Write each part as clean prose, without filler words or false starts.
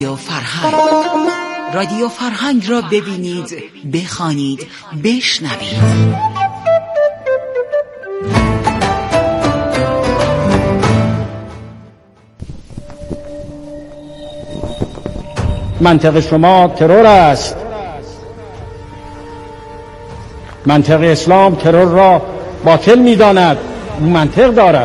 رادیو فرهنگ را ببینید، بخوانید، بشنوید. منطق شما ترور است. منطق اسلام ترور را باطل می‌داند. او منطق دارد.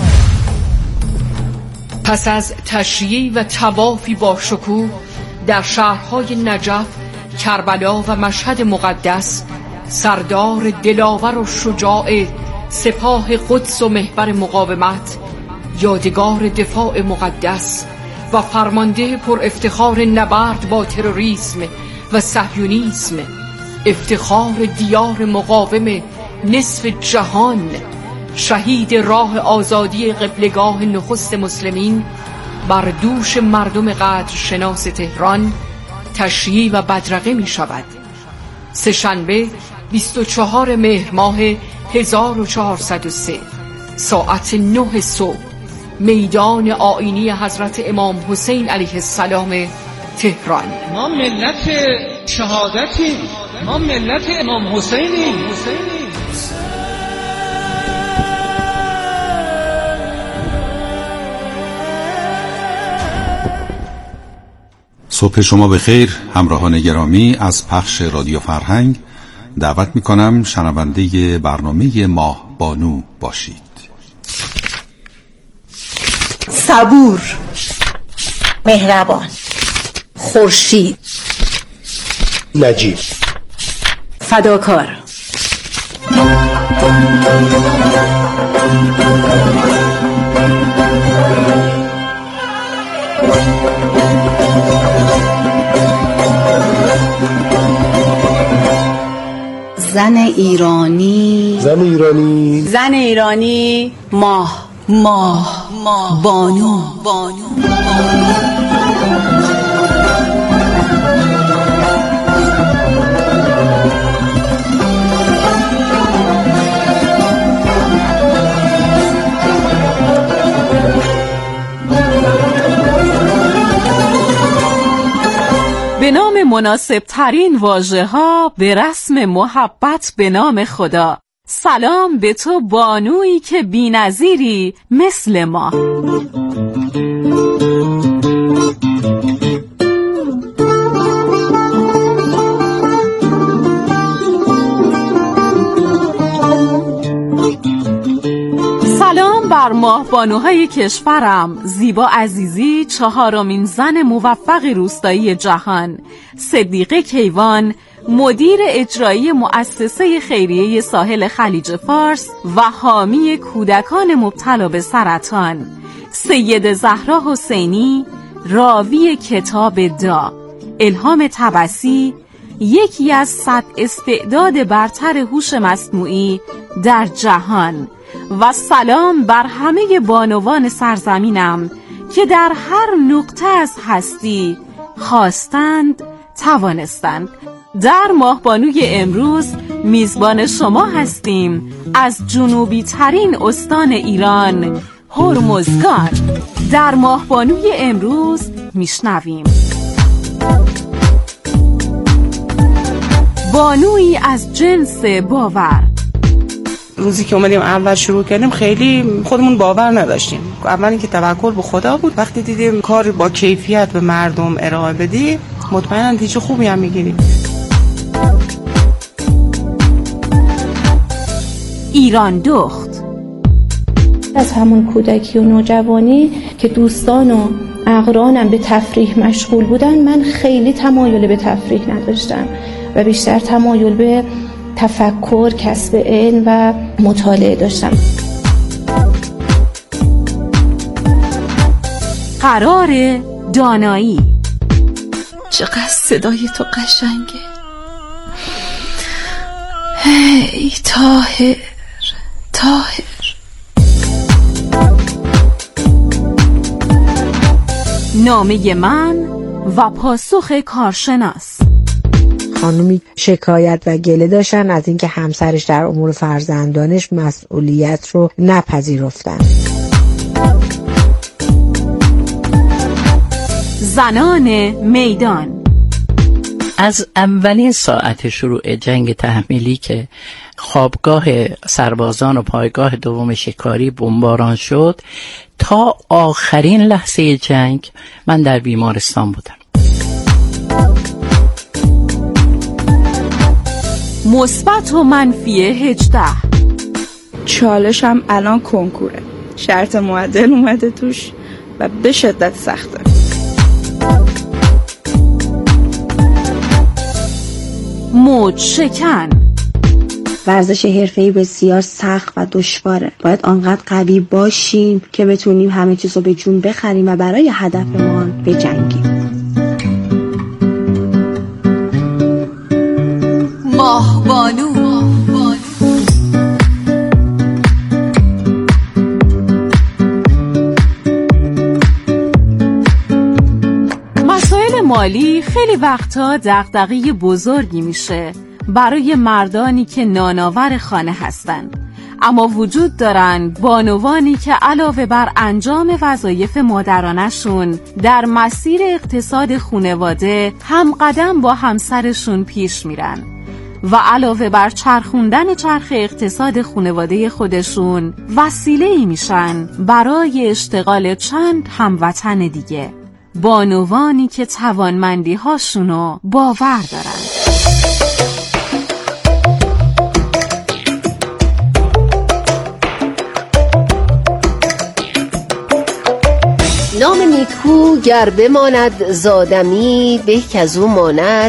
پس از تشییع و طوافی با شکوه در شهرهای نجف، کربلا و مشهد مقدس، سردار دلاور و شجاع سپاه قدس و محور مقاومت، یادگار دفاع مقدس و فرمانده پر افتخار نبرد با تروریسم و صهیونیسم، افتخار دیار مقاوم نصف جهان، شهید راه آزادی قبلگاه نخست مسلمین، بر دوش مردم قدرشناس تهران تشییع و بدرقه می شود. سه‌شنبه 24 مهر ماه 1403 ساعت 9 صبح، میدان آیینی حضرت امام حسین علیه السلام، تهران. ما ملت شهادتیم، ما ملت امام حسینیم. صبح شما بخیر همراهان گرامی. از پخش رادیو فرهنگ دعوت میکنم شنونده برنامه ماه بانو باشید. صبور، مهربان، خورشید، نجیب، فداکار. زن ایرانی، زن ایرانی، ماه بانو. به نام مناسب ترین واژه ها به رسم محبت به نام خدا. سلام به تو بانویی که بی‌نظیری مثل ما. سلام بر ماه بانوهای کشورم. زیبا عزیزی، 4مین زن موفق روستایی جهان. صدیقه کیوان، مدیر اجرایی مؤسسه خیریه ساحل خلیج فارس و حامی کودکان مبتلا به سرطان. سید زهرا حسینی، راوی کتاب دا. الهام طبسی، یکی از 100 استعداد برتر هوش مصنوعی در جهان. و سلام بر همه بانوان سرزمینم که در هر نقطه از هستی خواستند توانستند. در ماهبانوی امروز میزبان شما هستیم از جنوبی ترین استان ایران، هرمزگان. در ماهبانوی امروز میشنویم بانویی از جنس باور. روزی که اومدیم اول شروع کردیم خیلی خودمون باور نداشتیم. اول اینکه توکل به خدا بود. وقتی دیدیم کار با کیفیت به مردم ارائه بدی، مطمئنا نتیجه خوبی هم میگیریم. ایران دخت. از همون کودکی و نوجوانی که دوستان و اقرانم به تفریح مشغول بودن، من خیلی تمایل به تفریح نداشتم و بیشتر تمایل به تفکر، کسب علم و مطالعه داشتم. قرار دانایی. چقدر صدای تو قشنگه. هی طاهر. نامه من و پاسخ کارشناس. خانومی شکایت و گله داشتن از اینکه همسرش در امور فرزندانش مسئولیت رو نپذیرفتن. زنان میدان. از اولین ساعت شروع جنگ تحمیلی که خوابگاه سربازان و پایگاه دوم شکاری بمباران شد تا آخرین لحظه جنگ من در بیمارستان بودم. مثبت و منفی 18. چالشم الان کنکوره، شرط معدل اومده توش و به شدت سخته. موج شکن. ورزش حرفه‌ای بسیار سخت و دشواره. باید آنقدر قوی باشیم که بتونیم همه چیز رو به جون بخریم و برای هدفمان بجنگیم. ماهبانو. مسائل مالی خیلی وقتا دغدغه بزرگی میشه برای مردانی که نانآور خانه هستن، اما وجود دارن بانوانی که علاوه بر انجام وظایف مادرانشون در مسیر اقتصاد خانواده هم قدم با همسرشون پیش میرن و علاوه بر چرخوندن چرخ اقتصاد خانواده خودشون وسیله‌ای میشن برای اشتغال چند هموطن دیگه، بانوانی که توانمندی هاشونو باور دارن. نام نیکو گر بماند زادمی، به که از او ماند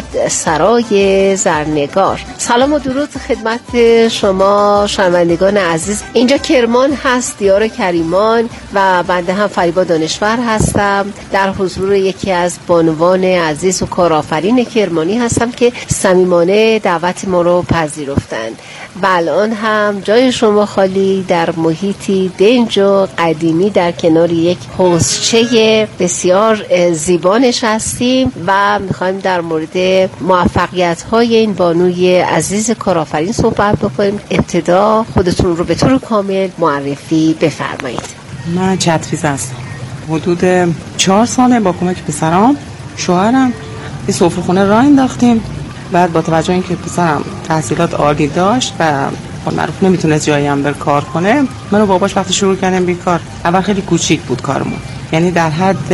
سرای زرنگار. سلام و درود خدمت شما شنوندگان عزیز. اینجا کرمان هست، دیار کریمان، و بنده هم فریبا دانشور هستم. در حضور یکی از بانوان عزیز و کارآفرین کرمانی هستم که صمیمانه دعوت ما رو پذیرفتند و الان هم جای شما خالی در محیطی دنج و قدیمی در کنار یک حوضچه بسیار زیبا نشستیم و میخوایم در مورد موفقیت‌های این بانوی عزیز کارآفرین صحبت بکنیم. ابتدا خودتون رو به طور کامل معرفی بفرمایید. من چتفیز هستم. حدود 4 ساله با کمک پسرام، شوهرم یه سفره‌خونه راه انداختیم. بعد با توجه اینکه پسرم تحصیلات عالی داشت و معروف نمیتونست جایی هم بر کار کنه، من و باباش وقتی شروع کردم بیکار، اول خیلی کوچیک بود کارمون، یعنی در حد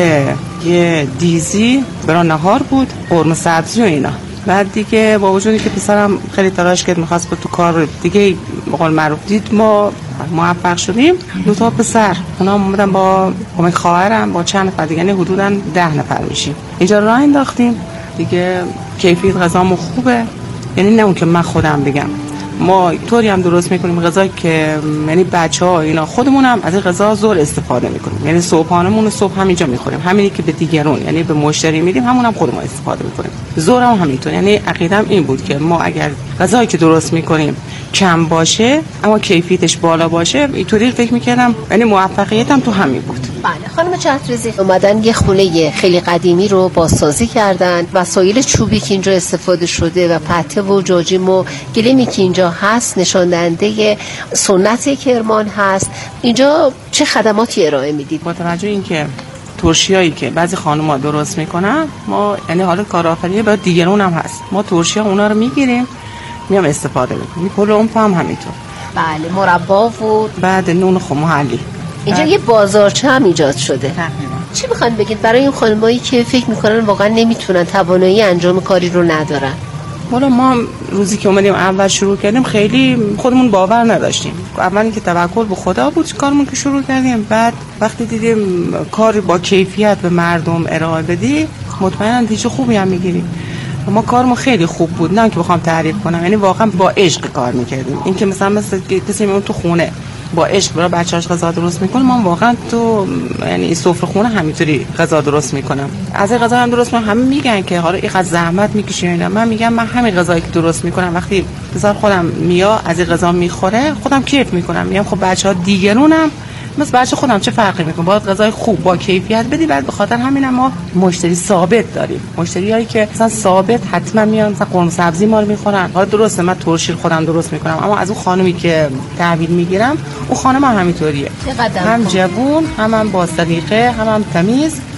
یه دیزی برای نهار بود، قرمه سبزی و اینا. بعد دیگه با وجودی که پسرم خیلی تلاش کرد می‌خواست تو کار دیگه به قول معروف دید، ما موفق شدیم. 2 پسر اونا اومدن با کمک خواهرم با چند نفر دیگه، یعنی حدوداً 10 نفر میشیم. اینجا راه انداختیم دیگه. کیفیت غذامون خوبه، یعنی نه اون که من خودم بگم، ما طوری هم درست میکنیم غذا که یعنی بچه‌ها اینا خودمون هم از این غذا زور استفاده میکنیم، یعنی صبحانمون رو صبح همینجا میخوریم، همینی که به دیگرون یعنی به مشتری میدیم همون هم خودمون استفاده میکنیم. زورم همینطور، یعنی عقیدم این بود که ما اگر غذایی که درست میکنیم کم باشه اما کیفیتش بالا باشه، اینطوری فکر میکردم، یعنی موفقیتم تو همین بود. بله خانم چتریزی اومدن یه خونه خیلی قدیمی رو بازسازی کردن، وسایل چوبی که اینجا استفاده شده و پته و جاجیم و گلیمی که اینجا هست نشان دهنده سنت کرمان هست. اینجا چه خدماتی ارائه میدید؟ با توجه اینکه ترشیایی که بعضی خانم‌ها درست میکنن، ما یعنی حالا کارآفرینی برای دیگرون هم هست، ما ترشی‌ها اونا رو میگیریم میام استفاده میکنیم. کل اون هم همینطور. بله مربا و بعد نون محلی. اینجا یه بازارچه هم ایجاد شده. تقریبا. چی میخواین بگید برای این خانمایی که فکر میکنن واقعا نمیتونن، توانایی انجام کاری رو ندارن؟ والا ما روزی که اومدیم اول شروع کردیم خیلی خودمون باور نداشتیم. اولی که توکل به خدا بود کارمون که شروع کردیم، بعد وقتی دیدیم کاری با کیفیت به مردم ارائه بدی مطمئنا نتیجه خوبی هم میگیریم. ما کارمون خیلی خوب بود، نه که بخوام تعریف کنم، یعنی واقعا با عشق کار میکردیم. این که مثلا کسی میمونه تو خونه با عشق برای بچه‌هاش غذا درست میکنه، من واقعا تو یعنی سفره خونه همینطوری غذا درست میکنم. از این غذا هم درست میکنم، همه میگن که حالا اینقدر زحمت میکشی اینا، من میگم من همین غذایی که درست میکنم وقتی پسر خودم میاد از این غذا میخوره خودم کیف میکنم، میگم خب بچه‌ها دیگرونم مثل بچه خودم چه فرقی میکنه، باید غذای خوب با کیفیت بدی. بعد به خاطر همین ما مشتری ثابت داریم، مشتریایی که مثلا ثابت حتما میان مثلا قرمه سبزی ما رو میخورن. حالا درسته من ترشی خودم درست میکنم، اما از اون خانمی که تحویل میگیرم اون خانم هم همینطوریه، هم جوون هم با سلیقه هم تمیز.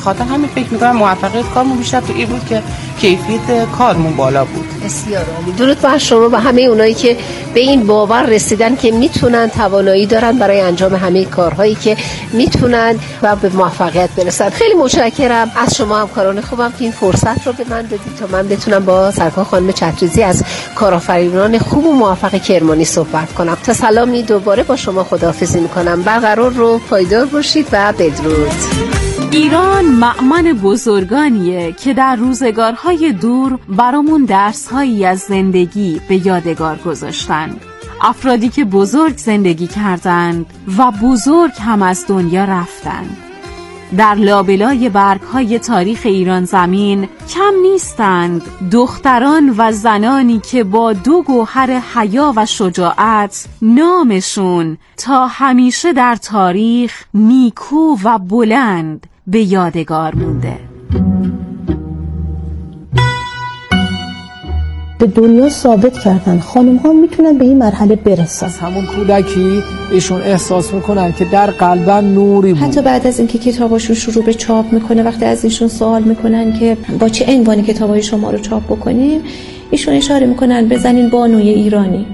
خاطر همین فکر می‌کنم موفقیت کارمون بیشتر تو این بود که کیفیت کارمون بالا بود. بسیار عالی. درود بر شما و همه اونایی که به این باور رسیدن که میتونن، توانایی دارن برای انجام همه کارهایی که میتونن و به موفقیت برسن. خیلی متشکرم از شما همکاران خوبم که این فرصت رو به من دادید تا من بتونم با سرکار خانم چتریزی از کارآفرینان خوب و موفق کرمانی صحبت کنم. تا سلامی دوباره با شما خداحافظی میکنم. برقرار رو پایدار باشید و بدرود. ایران مأمن بزرگانیه که در روزگارهای دور برامون درس‌هایی از زندگی به یادگار گذاشتن. افرادی که بزرگ زندگی کردند و بزرگ هم از دنیا رفتند. در لابلای برگ‌های تاریخ ایران زمین کم نیستند دختران و زنانی که با دو گوهر حیا و شجاعت نامشون تا همیشه در تاریخ نیکو و بلند به یادگار مونده. به دنیا ثابت کردن خانم ها میتونن به این مرحله برسن. از همون کودکی ایشون احساس میکنن که در قلبن نوری بود. حتی بعد از اینکه کتاباشون شروع به چاپ میکنه، وقتی از ایشون سوال میکنن که با چه عنوانی کتابای شما رو چاپ بکنیم، ایشون اشاره میکنن بزنین بانوی ایرانی.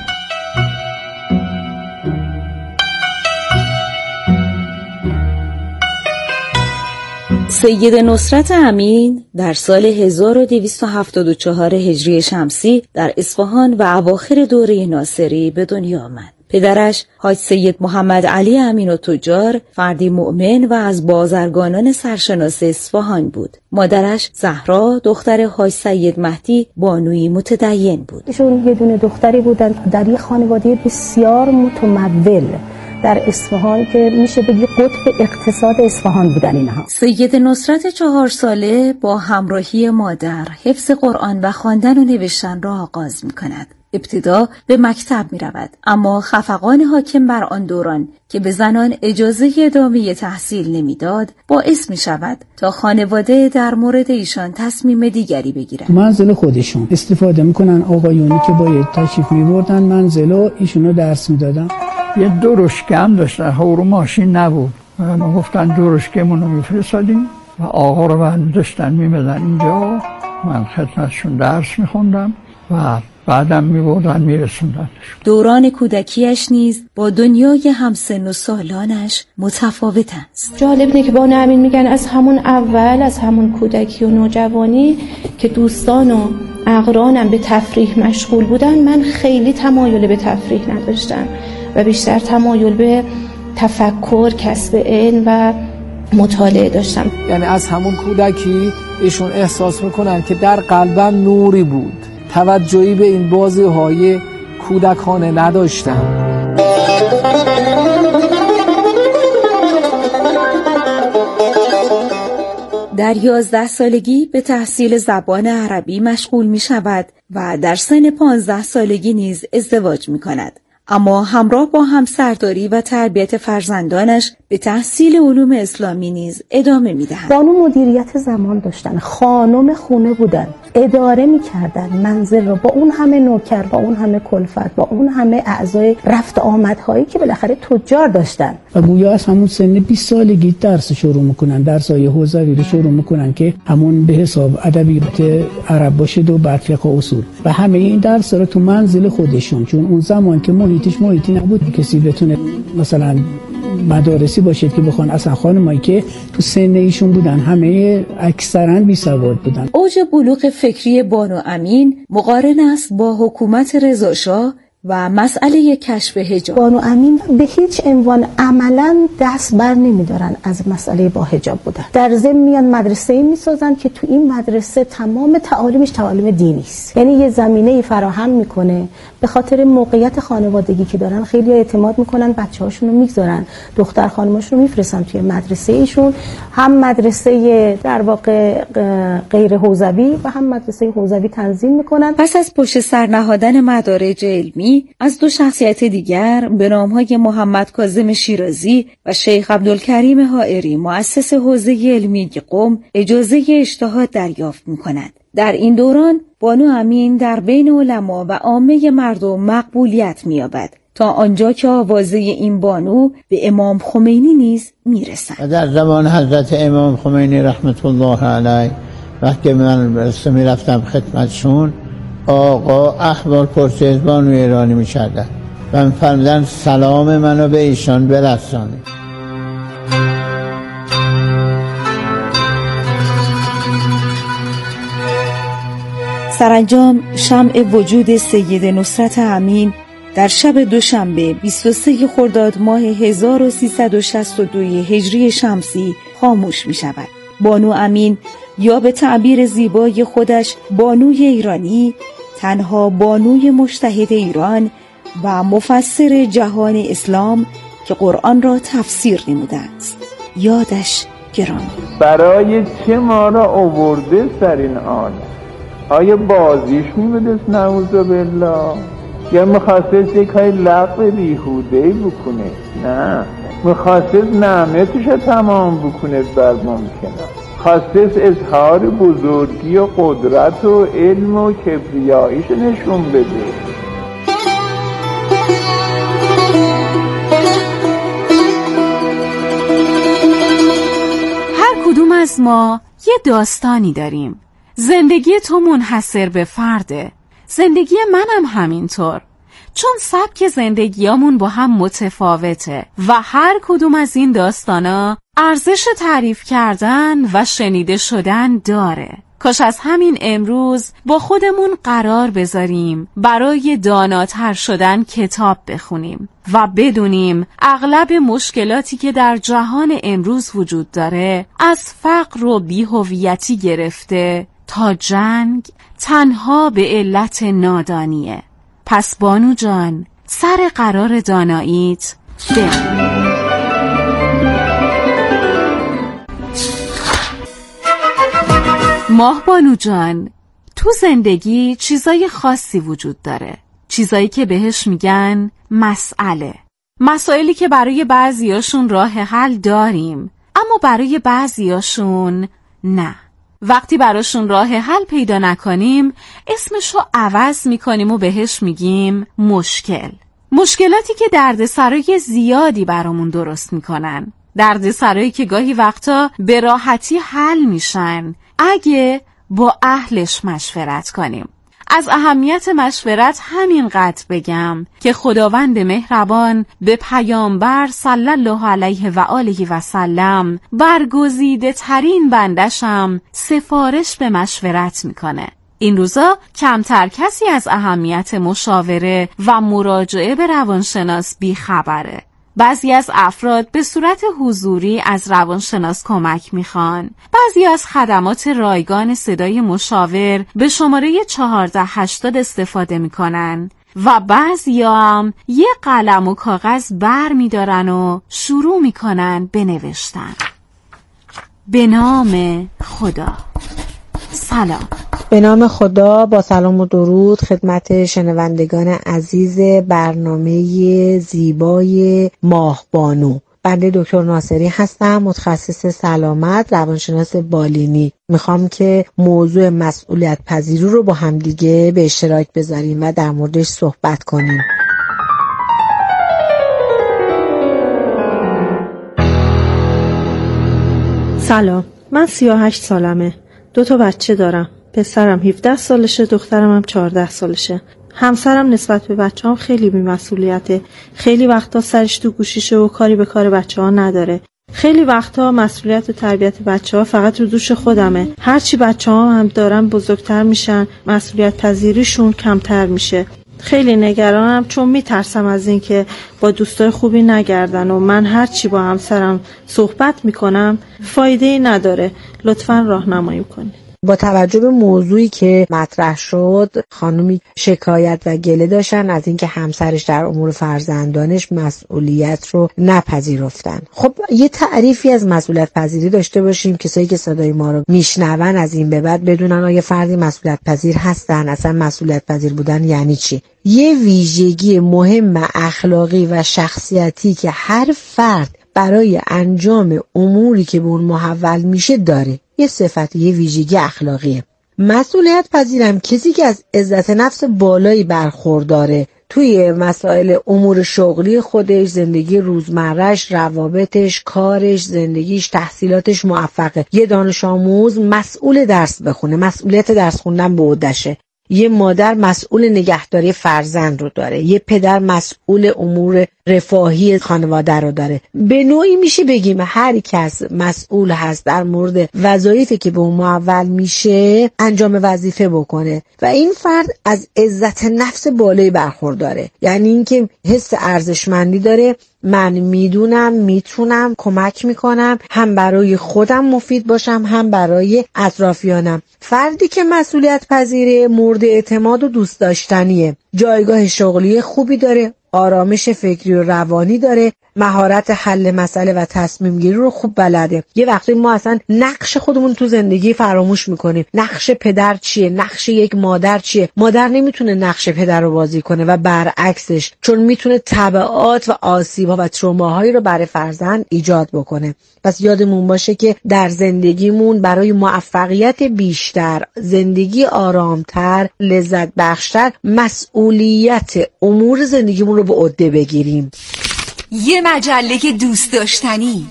سید نصرت امین در سال 1274 هجری شمسی در اصفهان و اواخر دوره ناصری به دنیا آمد. پدرش حاج سید محمد علی امین التجار فردی مؤمن و از بازرگانان سرشناس اصفهان بود. مادرش زهرا دختر حاج سید مهدی بانوی متدین بود. ایشون یه دونه دختری بودن در یک خانواده بسیار متمول در اصفهان که میشه بگی قطب اقتصاد اصفهان بودن اینها. سید نصرت 4 ساله با همراهی مادر حفظ قرآن و خواندن و نوشتن را آغاز می‌کند. ابتدا به مکتب می‌رود، اما خفقان حاکم بر آن دوران که به زنان اجازه ادامه تحصیل نمیداد باعث می‌شود تا خانواده در مورد ایشان تصمیم دیگری بگیرد. منزل خودشون استفاده می‌کنن، آقایونی که باید تشریف می‌بردن منزل و ایشونو درس می‌دادن. یه درشکه هم داشتن، هورو ماشین نبود. ما گفتن درشکه‌مون رو میفرستادیم و آقا رو من داشتن میمدن اینجا، من خدمتشون درس میخوندم و بعدم میبردن میرسوندنش. دوران کودکیش نیز با دنیای همسن و سالانش متفاوت است. جالب اینه که با امین میگن از همون اول، از همون کودکی و نوجوانی که دوستان و اقرانم به تفریح مشغول بودن، من خیلی تمایل به تفریح نداشتم و بیشتر تمایل به تفکر، کسب علم و مطالعه داشتم. یعنی از همون کودکی ایشون احساس میکنن که در قلبم نوری بود، توجهی به این بازی‌های کودکانه نداشتن. در 11 سالگی به تحصیل زبان عربی مشغول می شود و در سن 15 سالگی نیز ازدواج می کند. اما همراه با همسرداری و تربیت فرزندانش به تحصیل علوم اسلامی نیز ادامه می‌دهند. بانو مدیریت زمان داشتن، خانم خونه بودن، اداره می‌کردن منزل رو با اون همه نوکر، با اون همه کلفت، با اون همه اعضای رفت آمدهایی که بالاخره تجار داشتن. و گویا از همون سن 20 سالگی درس شروع می‌کنن، درس‌های حوزوی رو شروع می‌کنن که همون به حساب ادبیات عرب باشه و بعد فقه و اصول و همه این درس‌ها رو تو منزل خودشون، چون اون زمان که محیطی نبود کسی بتونه مثلا مدارسی باشید که بخوان، اصلا خانمایی که تو سن ایشون بودن همه اکثرا بی سواد بودن. اوج بلوغ فکری بانو امین مقارن است با حکومت رضا شاه و مسئله کشف حجاب. بانو امین به هیچ عنوان عملاً دست بر نمیدارن از مسئله با حجاب بودن. در ضمن میان مدرسه‌ای میسازن که تو این مدرسه تمام تعالیمش تعالیم دینی است. یعنی یه زمینه‌ای فراهم میکنه، به خاطر موقعیت خانوادگی که دارن خیلی اعتماد میکنن بچه‌هاشون رو میگذارن، دختر خانماشون رو میفرستن توی مدرسه ایشون، هم مدرسه در واقع غیر حوزوی و هم مدرسه حوزوی تنظیم میکنن. پس از پشت سر نهادن مدارج علمی از دو شخصیت دیگر به نامهای محمد کاظم شیرازی و شیخ عبدالکریم حائری مؤسس حوزه علمی قم اجازه اجتهاد دریافت می‌کند. در این دوران بانو امین در بین علما و عامه مردم مقبولیت می‌یابد تا آنجا که آوازه این بانو به امام خمینی نیز میرسند. و در زمان حضرت امام خمینی رحمت الله علیه وقتی من میرفتم خدمتشون، آقا احوال پرسی از بانو ایرانی میکردن و میفرمودن سلام منو به ایشان برسانید. سرانجام شمع وجود سید نصرت امین در شب دوشنبه 23 خرداد ماه 1362 هجری شمسی خاموش می شود. بانو امین یا به تعبیر زیبای خودش بانوی ایرانی، تنها بانوی مجتهد ایران و مفسر جهان اسلام که قرآن را تفسیر نموده است، یادش گرامی. برای چه ما را آورده سر این عالم؟ آیا بازیش میبودست نعوذ بالله؟ یا میخواستست یک های لغو بیهودهی بکنه؟ نه، میخواستست نعمتش رو تمام بکنه بر ممکنه، خواستست اظهار بزرگی و قدرت و علم و کبریاییش نشون بده. هر کدوم از ما یه داستانی داریم. زندگی تو منحصر به فرده، زندگی منم همینطور، چون سبک زندگیامون با هم متفاوته و هر کدوم از این داستانا ارزش تعریف کردن و شنیده شدن داره. کاش از همین امروز با خودمون قرار بذاریم برای داناتر شدن کتاب بخونیم و بدونیم اغلب مشکلاتی که در جهان امروز وجود داره از فقر و بی‌هویتی گرفته تا جنگ تنها به علت نادانیه. پس بانو جان، سر قرار داناییت بخون. ماه بانو جان، تو زندگی چیزای خاصی وجود داره، چیزایی که بهش میگن مسائلی که برای بعضیاشون راه حل داریم اما برای بعضیاشون نه. وقتی براشون راه حل پیدا نکنیم اسمشو عوض میکنیم و بهش میگیم مشکلاتی که دردسرای زیادی برامون درست میکنن، دردسرایی که گاهی وقتا به راحتی حل میشن اگه با اهلش مشورت کنیم. از اهمیت مشورت همینقدر بگم که خداوند مهربان به پیامبر صلی الله علیه و آله و سلم برگزیده ترین بندشم سفارش به مشورت میکنه. این روزا کمتر کسی از اهمیت مشاوره و مراجعه به روانشناس بیخبره. بعضی از افراد به صورت حضوری از روانشناس کمک میخوان. بعضی از خدمات رایگان صدای مشاور به شماره 1480 استفاده میکنن و بعضی هم یه قلم و کاغذ بر میدارن و شروع میکنن به نوشتن. به نام خدا. سلام. به نام خدا، با سلام و درود خدمت شنوندگان عزیز برنامه زیبای ماه بانو. بنده دکتر ناصری هستم، متخصص سلامت، روانشناس بالینی. میخوام که موضوع مسئولیت پذیری رو با همدیگه به اشتراک بذاریم و در موردش صحبت کنیم. سلام، من 38 سالمه. 2 بچه دارم. پسرم 17 سالشه، دخترم هم 14 سالشه. همسرم نسبت به بچه‌ام خیلی بی‌مسئولیته. خیلی وقتا سرش تو گوشیشه و کاری به کار بچه‌ها نداره. خیلی وقتا مسئولیت و تربیت بچه‌ها فقط رو دوش خودمه. هرچی بچه‌ها هم دارن بزرگتر میشن، مسئولیت پذیریشون کمتر میشه. خیلی نگرانم چون میترسم از این که با دوستای خوبی نگردن و من هرچی با همسرم صحبت میکنم فایده‌ای نداره. لطفاً راهنمایی کنید. با توجه به موضوعی که مطرح شد، خانومی شکایت و گله داشتن از اینکه همسرش در امور فرزندانش مسئولیت رو نپذیرفتن. خب یه تعریفی از مسئولیت پذیری داشته باشیم، کسایی که صدای ما رو میشنون از این به بعد بدونن آیا فردی مسئولیت پذیر هستن، اصلا مسئولیت پذیر بودن یعنی چی. یه ویژگی مهم اخلاقی و شخصیتی که هر فرد برای انجام اموری که به اون محول میشه داره، یه صفت، یه ویژگی اخلاقیه. مسئولیت پذیرم کسی که از عزت نفس بالایی برخورداره، توی مسائل امور شغلی خودش، زندگی روزمرهش، روابطش، کارش، زندگیش، تحصیلاتش موفقه. یه دانش آموز مسئول درس بخونه، مسئولیت درس خوندن به عهده‌شه. یه مادر مسئول نگهداری فرزند رو داره، یه پدر مسئول امور رفاهی خانواده رو داره. به نوعی میشه بگیم هر کس مسئول هست در مورد وظایفی که به اون معول میشه انجام وظیفه بکنه و این فرد از عزت نفس بالایی برخورداره، یعنی اینکه حس ارزشمندی داره. من میدونم میتونم کمک میکنم، هم برای خودم مفید باشم هم برای اطرافیانم. فردی که مسئولیت پذیره مورد اعتماد و دوست داشتنیه، جایگاه شغلی خوبی داره، آرامش فکری و روانی داره، مهارت حل مسئله و تصمیم گیری رو خوب بلده. یه وقتی ما اصلا نقش خودمون تو زندگی فراموش میکنیم. نقش پدر چیه؟ نقش یک مادر چیه؟ مادر نمیتونه نقش پدر رو بازی کنه و برعکسش، چون میتونه تبعات و آسیب‌ها و تروماهایی رو برای فرزند ایجاد بکنه. پس یادمون باشه که در زندگیمون برای موفقیت بیشتر، زندگی آرامتر، لذت بخشتر، مسئولیت امور زندگیمون رو به عهده بگیریم. یه مجله دوست داشتنی.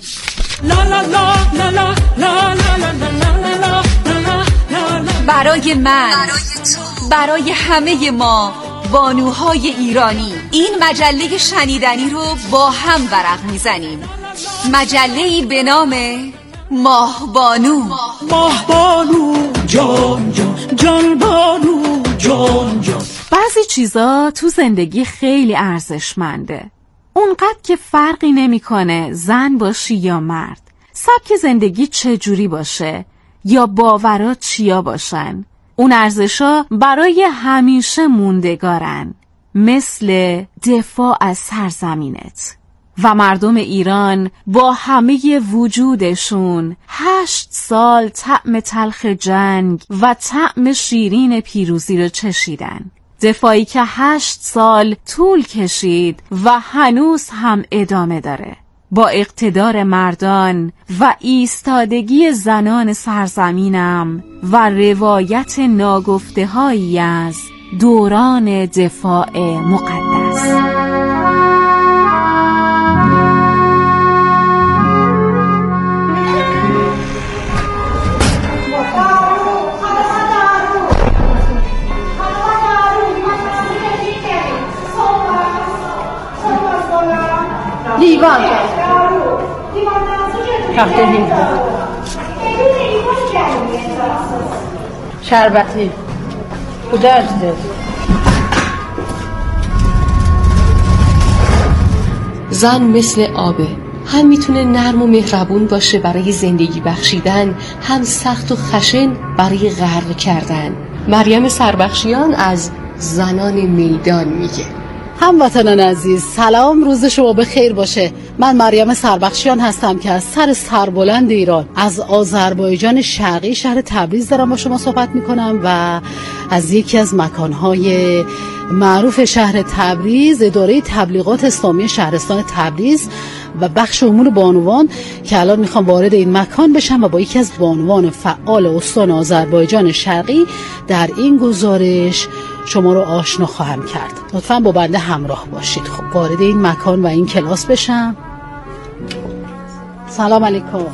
برای من، برای همه ما بانوهای ایرانی، این مجله شنیدنی رو با هم ورق میزنیم. مجله‌ای به نام ماهبانو. ماهبانو جان جان، جان بانو جان جان. بعضی چیزا تو زندگی خیلی ارزشمنده، اونقدر که فرقی نمیکنه زن باشی یا مرد، سبک زندگی چجوری باشه یا باورات چیا باشن. اون ارزشا برای همیشه موندگارن، مثل دفاع از سرزمینت. و مردم ایران با همه وجودشون 8 سال طعم تلخ جنگ و طعم شیرین پیروزی رو چشیدن. دفاعی که 8 سال طول کشید و هنوز هم ادامه داره. با اقتدار مردان و ایستادگی زنان سرزمینم و روایت ناگفته‌هایی از دوران دفاع مقدس. لیوان هفته لیوان شربتی بودرده. زن مثل آبه، هم میتونه نرم و مهربون باشه برای زندگی بخشیدن، هم سخت و خشن برای غرق کردن. مریم سربخشیان از زنان میدان میگه. هموطنان عزیز، سلام، روز شما بخیر باشه. من مریم سربخشیان هستم که از سر سربلند ایران، از آذربایجان شرقی شهر تبریز دارم با شما صحبت میکنم و از یکی از مکانهای معروف شهر تبریز، اداره تبلیغات اسلامی شهرستان تبریز و بخش امور بانوان، که الان میخوام وارد این مکان بشم و با یکی از بانوان فعال استان آذربایجان شرقی در این گزارش شما رو آشنا خواهم کرد. لطفاً با بنده همراه باشید. خب وارد این مکان و این کلاس بشم. سلام علیکم.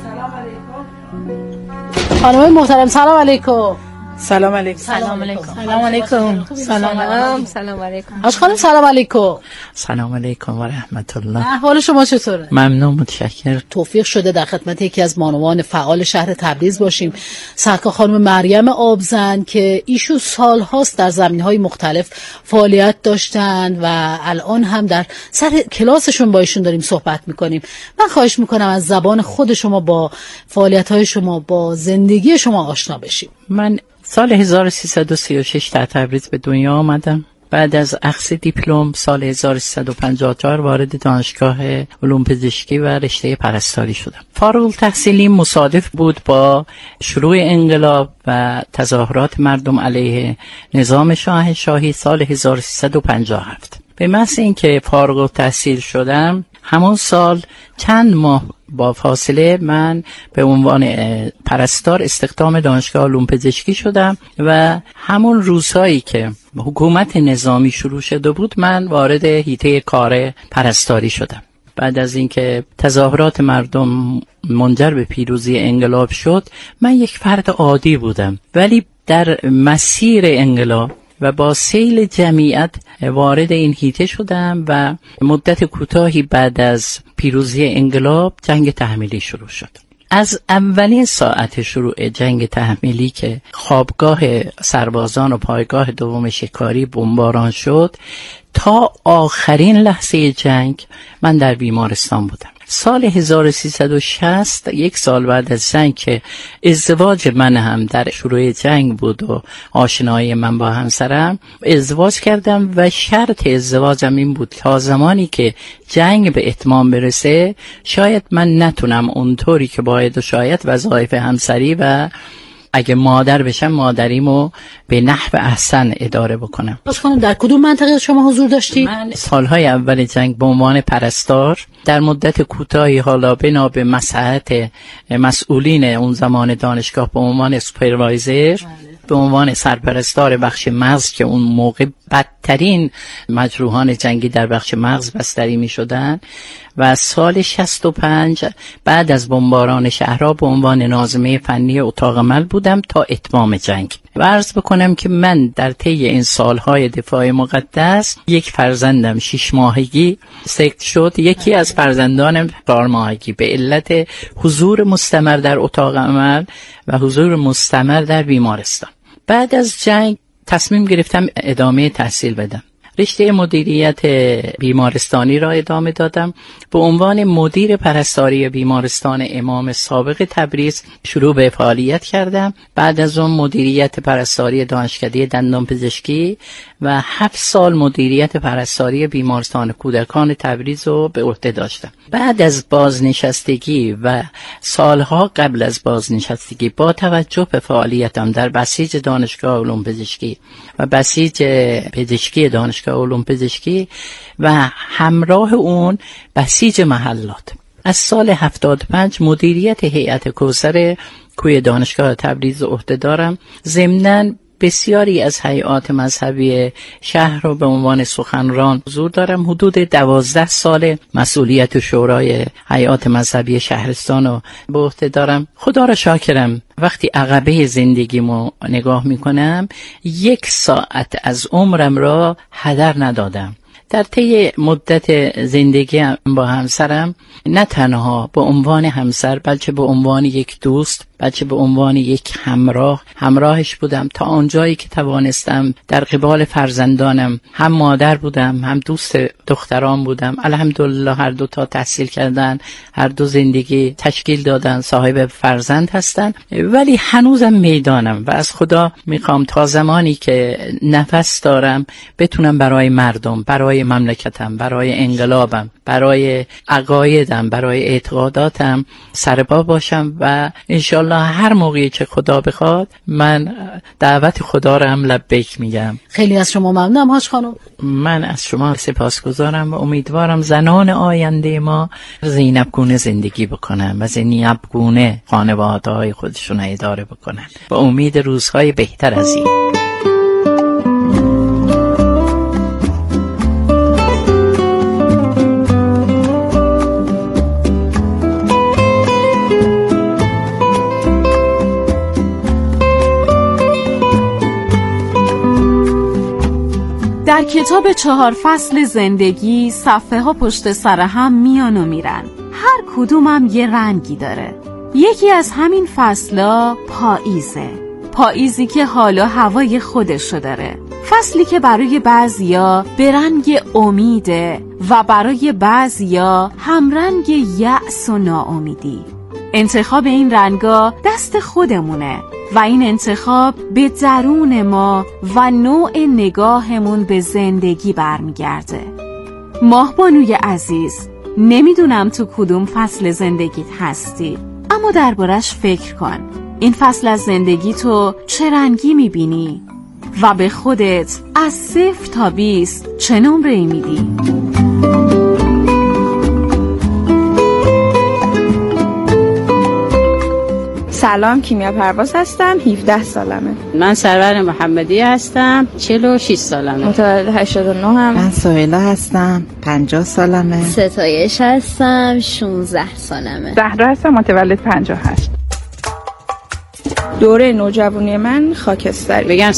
خانم محترم سلام علیکم. سلام علیکم. سلام علیکم. سلام علیکم. سلام علیکم. آشخانم سلام علیکم. سلام علیکم و رحمت الله. احوال شما چطوره؟ ممنون، متشکرم. توفیق شده در خدمت یکی از بانوان فعال شهر تبریز باشیم، سرکار خانم مریم آبزن، که ایشون سالهاست در زمینهای مختلف فعالیت داشتن و الان هم در سر کلاسشون با ایشون داریم صحبت میکنیم. من خواهش میکنم از زبان خود شما با فعالیت‌های شما، با زندگی شما آشنا بشیم. من سال 1336 در تبریز به دنیا آمدم. بعد از اخذ دیپلم سال 1354 وارد دانشگاه علوم پزشکی و رشته پرستاری شدم. فارغ التحصیلی مصادف بود با شروع انقلاب و تظاهرات مردم علیه نظام شاهنشاهی سال 1357. به محض اینکه فارغ التحصیل شدم همون سال چند ماه با فاصله من به عنوان پرستار استخدام دانشگاه علوم پزشکی شدم و همون روزهایی که حکومت نظامی شروع شده بود من وارد حیطه کار پرستاری شدم. بعد از اینکه تظاهرات مردم منجر به پیروزی انقلاب شد، من یک فرد عادی بودم، ولی در مسیر انقلاب و با سیل جمعیت وارد این حیطه شدم و مدت کوتاهی بعد از پیروزی انقلاب جنگ تحمیلی شروع شد. از اولین ساعت شروع جنگ تحمیلی که خوابگاه سربازان و پایگاه دوم شکاری بمباران شد تا آخرین لحظه جنگ من در بیمارستان بودم. سال 1360 یک سال بعد از جنگ که ازدواج من هم در شروع جنگ بود و آشنایی من با همسرم، ازدواج کردم و شرط ازدواجم این بود تا زمانی که جنگ به اتمام برسه شاید من نتونم اونطوری که باید و شاید وظایف همسری و اگه مادر بشم مادریمو به نحو احسن اداره بکنم. خانم در کدوم منطقه شما حضور داشتید؟ من سالهای اول جنگ به عنوان پرستار در مدت کوتاهی حالا بنا به مصلحت مسئولین اون زمان دانشگاه به عنوان سوپروایزر به عنوان سرپرستار بخش مغز که اون موقع بدترین مجروحان جنگی در بخش مغز بستری می شدن و سال 65 بعد از بمباران شهرها به عنوان ناظمه فنی اتاق عمل بودم تا اتمام جنگ. و عرض بکنم که من در طی این سالهای دفاع مقدس یک فرزندم 6 ماهگی سکت شد، یکی از فرزندانم 4 ماهگی به علت حضور مستمر در اتاق عمل و حضور مستمر در بیمارستان. بعد از جنگ تصمیم گرفتم ادامه تحصیل بدم. رشته مدیریت بیمارستانی را ادامه دادم. به عنوان مدیر پرستاری بیمارستان امام سابق تبریز شروع به فعالیت کردم. بعد از اون مدیریت پرستاری دانشکده دندان پزشکی و 7 سال مدیریت پرستاری بیمارستان کودکان تبریز رو به عهده داشتم. بعد از بازنشستگی و سالها قبل از بازنشستگی با توجه به فعالیتم در بسیج دانشگاه علوم پزشکی و بسیج پزشکی دانشگاه علوم پزشکی و همراه اون بسیج محلات، از سال 75 مدیریت هیئت کوثر کوی دانشگاه تبریز عهده دارم. ضمناً بسیاری از هیئات مذهبی شهر رو به عنوان سخنران حضور دارم. حدود 12 سال مسئولیت شورای هیئات مذهبی شهرستان رو به عهده دارم. خدا را شاکرم وقتی عقبه زندگیمو نگاه میکنم 1 ساعت از عمرم را هدر ندادم. در طی مدت زندگی با همسرم نه تنها به عنوان همسر بلکه به عنوان یک دوست، بلکه به عنوان یک همراهش بودم تا آنجایی که توانستم. در قبال فرزندانم هم مادر بودم هم دوست دختران بودم. الحمدلله هر دو تا تحصیل کردن، هر دو زندگی تشکیل دادن، صاحب فرزند هستن، ولی هنوزم میدانم و از خدا میخوام تا زمانی که نفس دارم بتونم برای مردم، برای مملکتم، برای انقلابم، برای عقایدم، برای اعتقاداتم سرپا باشم و انشالله هر موقعی که خدا بخواد من دعوت خدا رو هم لبیک میگم. خیلی از شما ممنونم حاج خانم. من از شما سپاسگزارم و امیدوارم زنان آینده ما زینب گونه زندگی بکنن و زینب گونه خانواده های خودشون اداره بکنن با امید روزهای بهتر از این. در کتاب 4 فصل زندگی صفحه ها پشت سر هم میان و میرن، هر کدومم یه رنگی داره. یکی از همین فصلا پاییزه، پاییزی که حالا هوای خودشو داره، فصلی که برای بعضیا به رنگ امیده و برای بعضیا هم رنگ یأس و ناامیدی. انتخاب این رنگا دست خودمونه و این انتخاب به درون ما و نوع نگاهمون به زندگی برمیگرده. ماهبانوی عزیز، نمیدونم تو کدوم فصل زندگیت هستی، اما دربارش فکر کن. این فصل از زندگی تو چه رنگی میبینی؟ و به خودت از 0 تا 20 چه نمره‌ای میدی؟ سلام، کیمیا پرواز هستم، 17 سالمه. من سرور محمدی هستم، 46 سالمه. متولد 89 هم. من سهیلا هستم، 50 سالمه. ستایش هستم، 16 سالمه. زهرا هستم، متولد 58. دوره نوجوانی من خاکستری. بگم